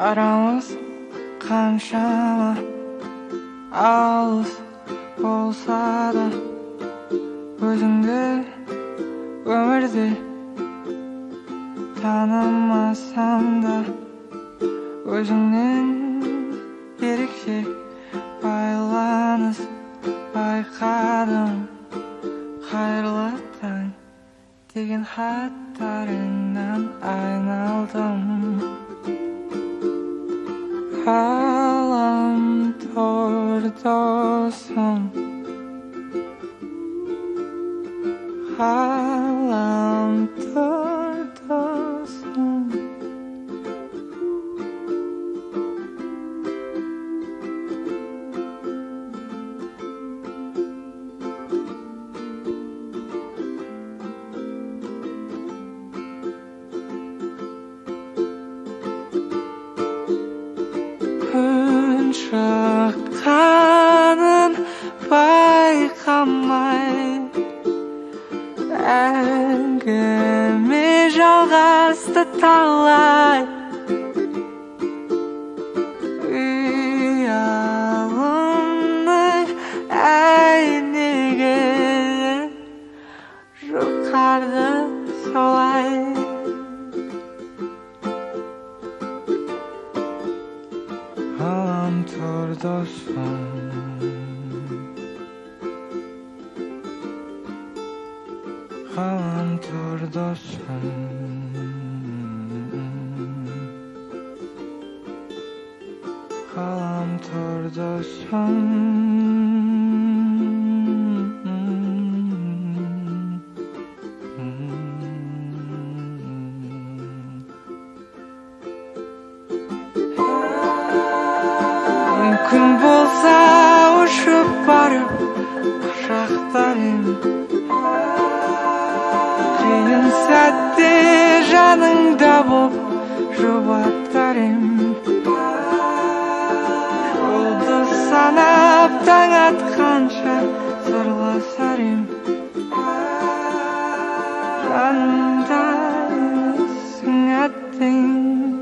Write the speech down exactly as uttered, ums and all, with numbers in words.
Aramız qanşama alыс bolsa da özüңді өмірде танымасам да өзіңнен ерекше байланыс байқадым. Қайырлы таң деген хаттарыңнан айналдым. Ғаламтор досым, ғаламтор досым. Күн шыққанын байқамай әңгіме жалғасты талай. Ұялымның әйнегі жұқарды солай. Ғаламтор досым, ғаламтор досым, ғаламтор досым. Мүмкін болса ұшып барып құшақтар ем, қиын сәтте жаныңда боп жұбатар ем. Жұлдыз санап таң атқанша сырласар ем. Жанымда өзің әттең.